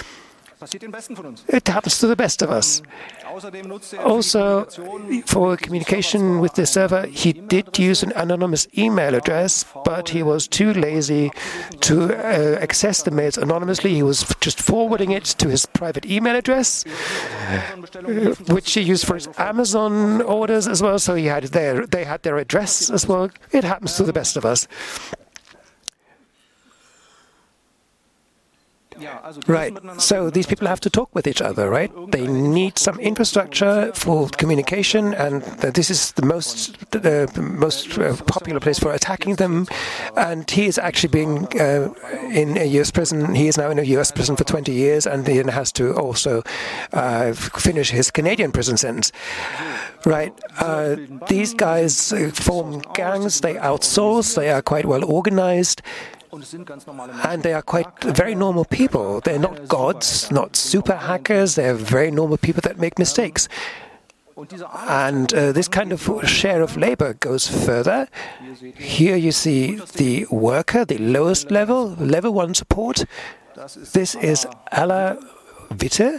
It happens to the best of us. Also, for communication with the server, he did use an anonymous email address, but he was too lazy to uh, access the mails anonymously. He was just forwarding it to his private email address, uh, which he used for his Amazon orders as well. So he had their, they had their address as well. It happens to the best of us. Right. So these people have to talk with each other, right? They need some infrastructure for communication, and this is the most the most uh, popular place for attacking them. And he is actually being uh, in a U S prison. He is now in a U S prison for twenty years, and then has to also uh, finish his Canadian prison sentence. Right. Uh, these guys uh, form gangs. They outsource. They are quite well organized. And they are quite very normal people. They're not gods, not super hackers. They're very normal people that make mistakes. And uh, this kind of share of labor goes further. Here you see the worker, the lowest level, level one support. This is Alla Witte.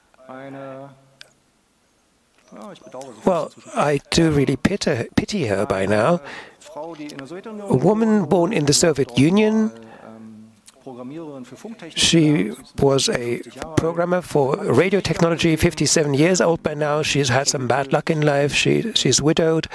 Well, I do really pity, pity her by now. A woman born in the Soviet Union. She was a programmer for radio technology, fifty-seven years old by now. She's had some bad luck in life. She, she's widowed.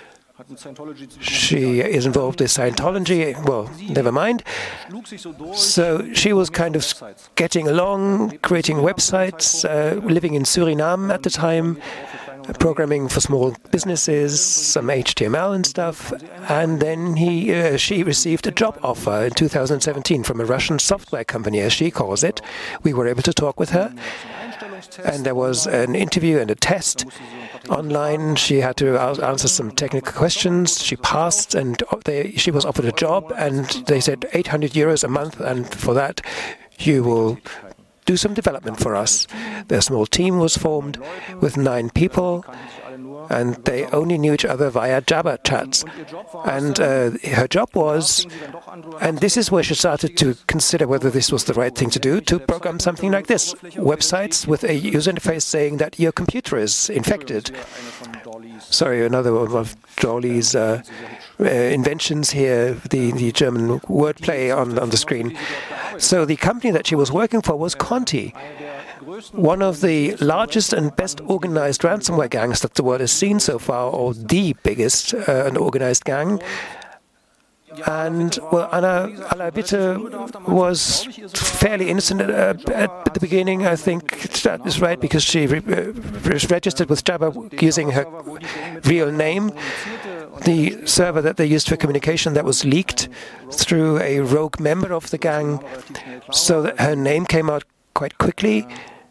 She is involved with Scientology. Well, never mind. So she was kind of getting along, creating websites, uh, living in Suriname at the time, programming for small businesses, some H T M L and stuff. And then he, uh, she received a job offer in two thousand seventeen from a Russian software company, as she calls it. We were able to talk with her. And there was an interview and a test online. She had to answer some technical questions. She passed, and they, she was offered a job. And they said eight hundred euros a month, and for that you will do some development for us. A small team was formed with nine people, and they only knew each other via Jabber chats. And uh, her job was, and this is where she started to consider whether this was the right thing to do, to program something like this. Websites with a user interface saying that your computer is infected. Sorry, another one of Jolly's uh, uh, inventions here, the, the German wordplay on, on the screen. So the company that she was working for was Conti, one of the largest and best organized ransomware gangs that the world has seen so far, or the biggest uh, and organized gang. And, well, Anna Alla Witte was fairly innocent at, at the beginning. I think that is right, because she re uh, registered with Jabber using her real name. The server that they used for communication, that was leaked through a rogue member of the gang, so that her name came out quite quickly.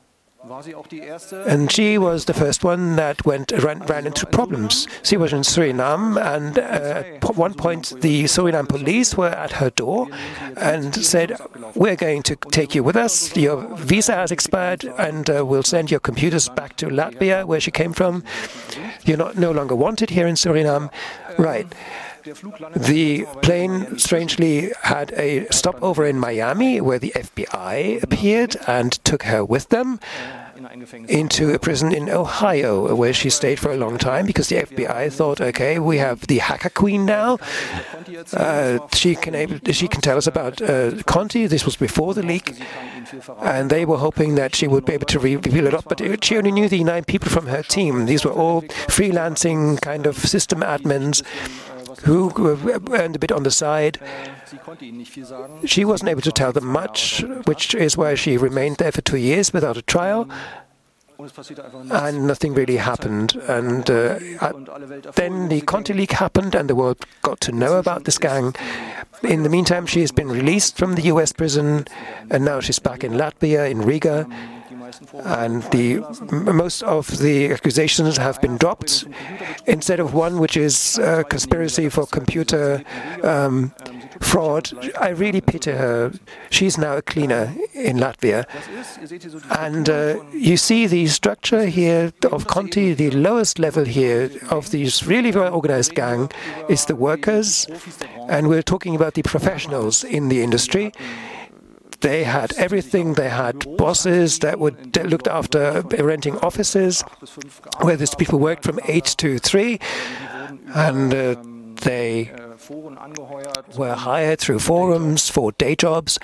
And she was the first one that went ran, ran into problems. She was in Suriname, and uh, at one point the Suriname police were at her door and said, "We're going to take you with us. Your visa has expired, and uh, we'll send your computers back to Latvia, where she came from. You're not no longer wanted here in Suriname." Right. The plane, strangely, had a stopover in Miami, where the F B I appeared and took her with them into a prison in Ohio, where she stayed for a long time, because the F B I thought, okay, we have the hacker queen now. Uh, she can able, she can tell us about uh, Conti. This was before the leak, and they were hoping that she would be able to reveal it up. But it, she only knew the nine people from her team. These were all freelancing kind of system admins who earned a bit on the side. She wasn't able to tell them much, which is why she remained there for two years without a trial, and nothing really happened. And uh, then the Conti leak happened, and the world got to know about this gang. In the meantime, she has been released from the U S prison, and now she's back in Latvia, in Riga. And the most of the accusations have been dropped. Instead of one which is uh, conspiracy for computer um, fraud, I really pity her. She's now a cleaner in Latvia. And uh, you see the structure here of Conti, the lowest level here of this really well-organized gang is the workers. And we're talking about the professionals in the industry. They had everything. They had bosses that would that looked after renting offices, where these people worked from eight to three, and uh, they were hired through forums for day jobs.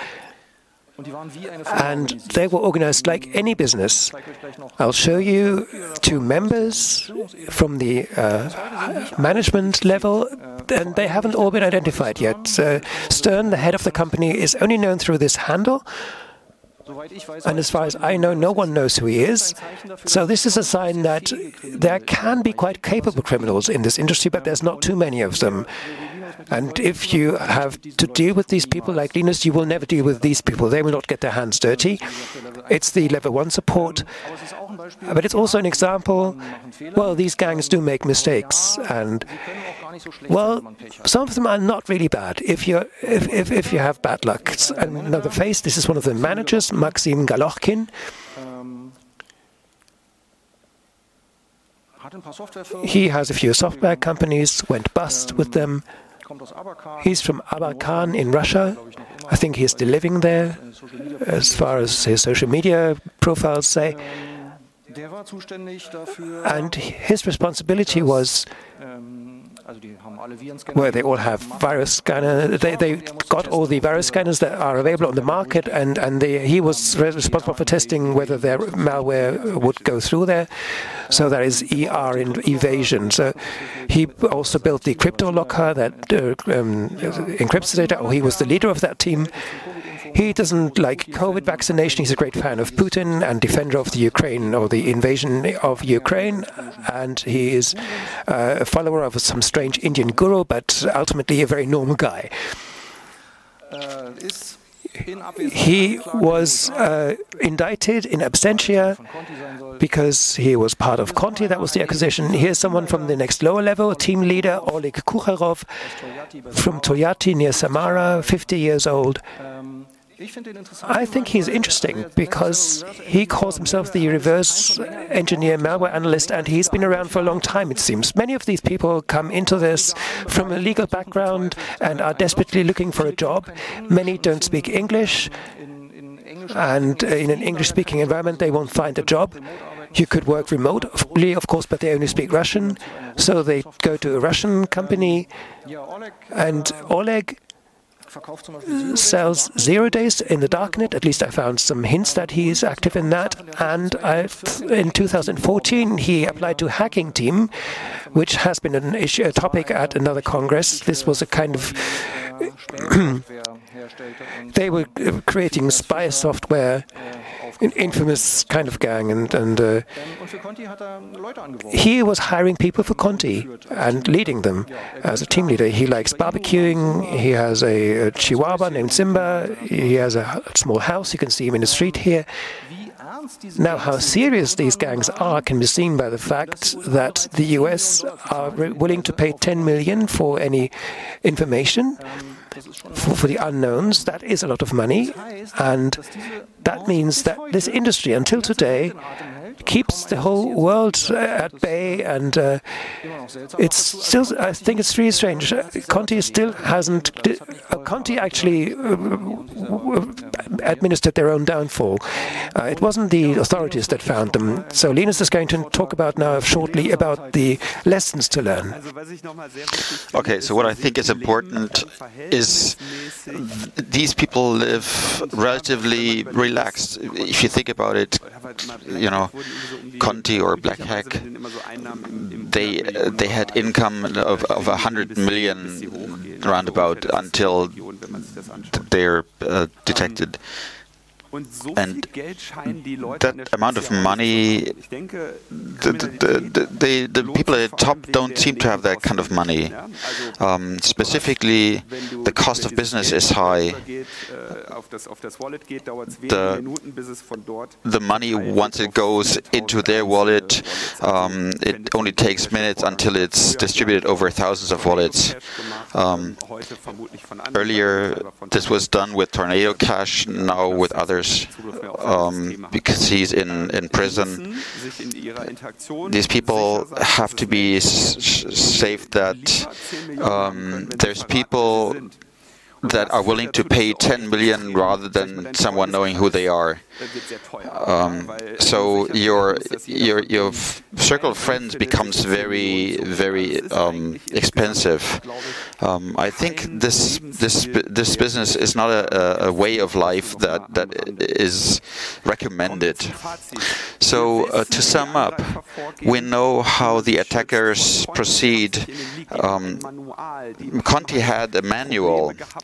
And they were organized like any business. I'll show you two members from the uh, management level, and they haven't all been identified yet. Uh, Stern, the head of the company, is only known through this handle. And as far as I know, no one knows who he is. So this is a sign that there can be quite capable criminals in this industry, but there's not too many of them. And if you have to deal with these people like Linus, you will never deal with these people. They will not get their hands dirty. It's the level one support. But it's also an example, well, these gangs do make mistakes. And, well, some of them are not really bad if, you're, if, if, if you have bad luck. Another face, this is one of the managers, Maxim Galochkin. He has a few software companies, went bust with them. He's from Abakan in Russia. I think he's still living there, as far as his social media profiles say. And his responsibility was, well, they all have virus scanners. They, they got all the virus scanners that are available on the market, and, and they, he was responsible for testing whether their malware would go through there. So that is E R in evasion. So he also built the crypto locker that uh, um, encrypts the data, or he was the leader of that team. He doesn't like COVID vaccination. He's a great fan of Putin and defender of the Ukraine or the invasion of Ukraine. And he is uh, a follower of some strange Indian guru, but ultimately a very normal guy. He was uh, indicted in absentia because he was part of Conti. That was the accusation. Here's someone from the next lower level, team leader Oleg Kukharov from Toyati near Samara, fifty years old. I think he's interesting because he calls himself the reverse engineer malware analyst, and he's been around for a long time, it seems. Many of these people come into this from a legal background and are desperately looking for a job. Many don't speak English, and in an English-speaking environment, they won't find a job. You could work remotely, of course, but they only speak Russian, so they go to a Russian company. And Oleg sells zero days in the darknet. At least I found some hints that he is active in that. And I've, in two thousand fourteen, he applied to Hacking Team, which has been an issue, a topic at another congress. This was a kind of they were creating spy software, an infamous kind of gang, and, and uh, he was hiring people for Conti and leading them as a team leader. He likes barbecuing. He has a, a chihuahua named Simba. He has a small house. You can see him in the street here. Now, how serious these gangs are can be seen by the fact that the U S are willing to pay ten million for any information for, for the unknowns. That is a lot of money, and that means that this industry, until today, keeps the whole world at bay, and uh, it's still, I think it's really strange. Conti still hasn't, uh, Conti actually uh, administered their own downfall. Uh, it wasn't the authorities that found them. So Linus is going to talk about now shortly about the lessons to learn. Okay, so what I think is important is th these people live relatively relaxed. If you think about it, you know, Conti or Black Hack, they uh, they had income of of a hundred million roundabout until they're uh, detected. And that amount of money, the, the, the, the, the people at the top don't seem to have that kind of money. Um, specifically, the cost of business is high. The, the money, once it goes into their wallet, um, it only takes minutes until it's distributed over thousands of wallets. Um, earlier, this was done with Tornado Cash, now with others. Um, because he's in, in prison. These people have to be s safe that um, there's people that are willing to pay ten million rather than someone knowing who they are. Um, so your your your circle of friends becomes very very um, expensive. Um, I think this this this business is not a, a way of life that that is recommended. So uh, to sum up, we know how the attackers proceed. Um, Conti had a manual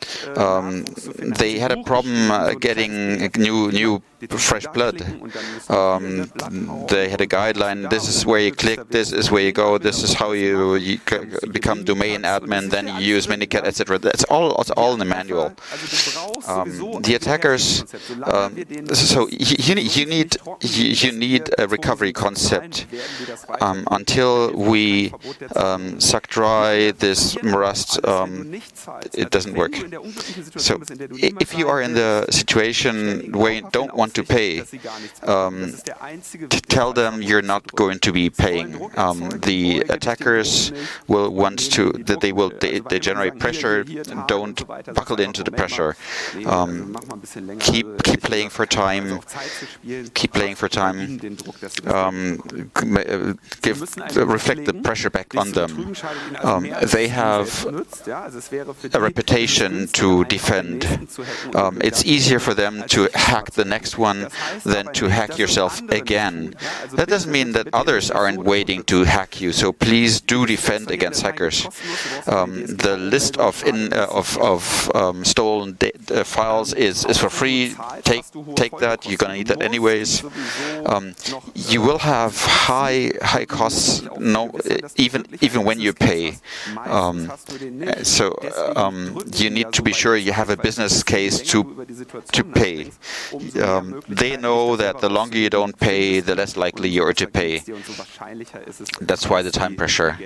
um, they had a problem uh, getting new new fresh blood. Um, they had a guideline. This is where you click. This is where you go. This is how you, you become domain admin. Then you use Minicat, et cetera. That's all. It's all in the manual. Um, the attackers. Um, so you, you need you need a recovery concept um, until we um, suck dry this Rust. Um, it doesn't work. So if you are in the situation where you don't want to pay, um, tell them you're not going to be paying. Um, the attackers will want to, that they will, they, they generate pressure. Don't buckle into the pressure. Um, keep keep playing for time. Keep playing for time. Um, give reflect the pressure back on them. Um, they have a reputation to defend. Um, it's easier for them to hack the next one than to hack yourself again. That doesn't mean that others aren't waiting to hack you, so please do defend against hackers. Um, the list of in, uh, of, of um, stolen uh, files is, is for free. Take take that. You're gonna need that anyways. Um, you will have high high costs. No, even even when you pay. Um, so um, you need to be sure you have a business case to to pay. Um, they know that the longer you don't pay, the less likely you are to pay. That's why the time pressure.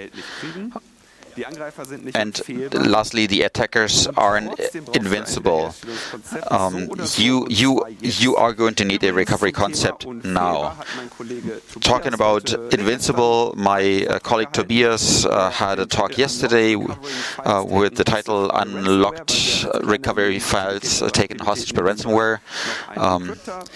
And lastly, the attackers aren't invincible. Um, you, you, you are going to need a recovery concept now. Talking about invincible, my uh, colleague Tobias uh, had a talk yesterday uh, with the title "Unlocked Recovery Files uh, Taken Hostage by Ransomware." Um,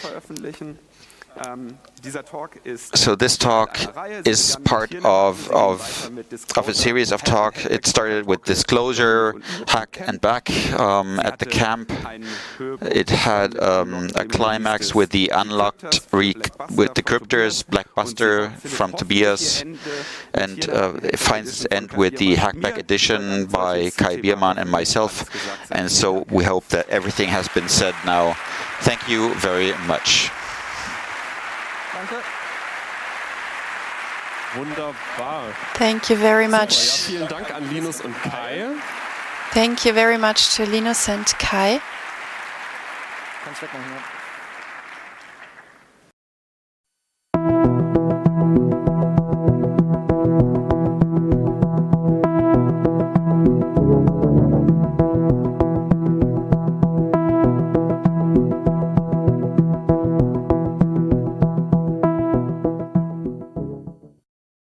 So this talk is part of, of, of a series of talk. It started with disclosure, hack and back um, at the camp. It had um, a climax with the unlocked with decryptors, Blackbuster from Tobias, and uh, it finds its end with the Hackback edition by Kai Biermann and myself. And so we hope that everything has been said now. Thank you very much. Wunderbar. Thank you very much. Super, ja, vielen Dank an Linus und Kai. Thank you very much to Linus and Kai. Kannst wegmachen, ja.